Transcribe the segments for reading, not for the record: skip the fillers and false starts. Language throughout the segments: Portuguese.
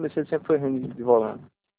Mercedes sempre foi ruim de volante.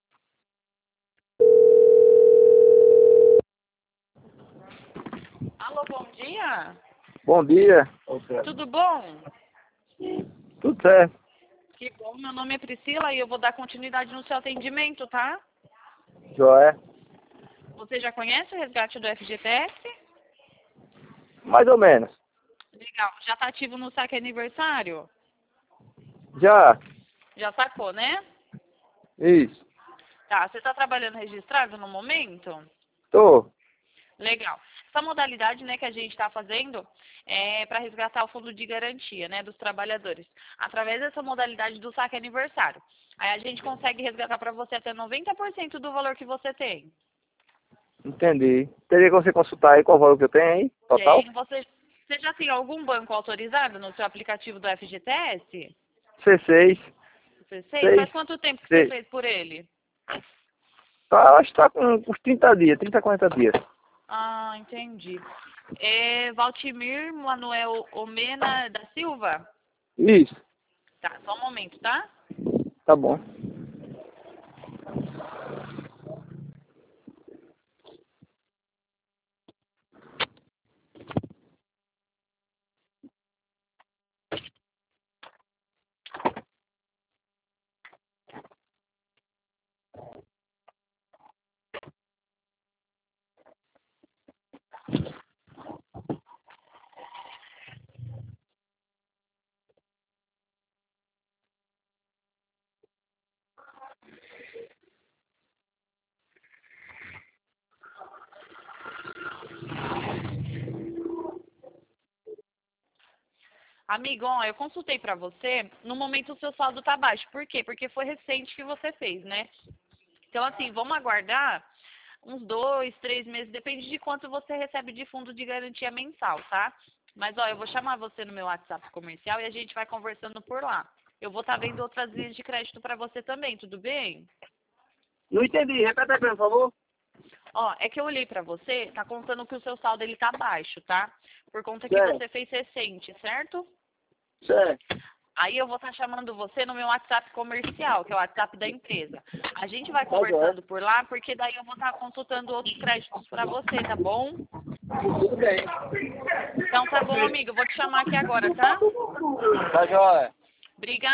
Alô, bom dia. Bom dia. Tudo bom? Tudo certo. Que bom, meu nome é Priscila e eu vou dar continuidade no seu atendimento, tá? Joé. Você já conhece o resgate do FGTS? Mais ou menos. Legal. Já está ativo no saque aniversário? Já. Já sacou, né? Isso. Tá, você está trabalhando registrado no momento? Tô. Legal. Essa modalidade, né, que a gente está fazendo é para resgatar o fundo de garantia, né, dos trabalhadores, através dessa modalidade do saque aniversário. Aí a gente consegue resgatar para você até 90% do valor que você tem. Entendi. Teria que você consultar aí qual o valor que eu tenho aí, total? Tem. Você já tem algum banco autorizado no seu aplicativo do FGTS? C6. Você fez? Faz 6. quanto tempo que você 6. fez por ele? Tá, acho que tá com uns 30 dias, 30, 40 dias. Ah, entendi. É Valtimir Manuel Omena da Silva? Isso. Tá, só um momento, tá? Tá bom. Amigo, ó, eu consultei pra você, no momento o seu saldo tá baixo. Por quê? Porque foi recente que você fez, né? Então, assim, vamos aguardar uns 2, 3 meses, depende de quanto você recebe de fundo de garantia mensal, tá? Mas, ó, eu vou chamar você no meu WhatsApp comercial e a gente vai conversando por lá. Eu vou estar vendo outras linhas de crédito pra você também, tudo bem? Não entendi. Repete aí, por favor. Ó, é que eu olhei pra você, tá contando que o seu saldo ele tá baixo, tá? Por conta que Certo. você fez recente, certo? Certo. Aí eu vou estar chamando você no meu WhatsApp comercial, que é o WhatsApp da empresa. A gente vai Tá joia. conversando por lá, porque daí eu vou estar consultando outros créditos pra você, tá bom? Tudo bem. Então tá bom, amigo. Eu vou te chamar aqui agora, tá? Tá joia. Obrigada.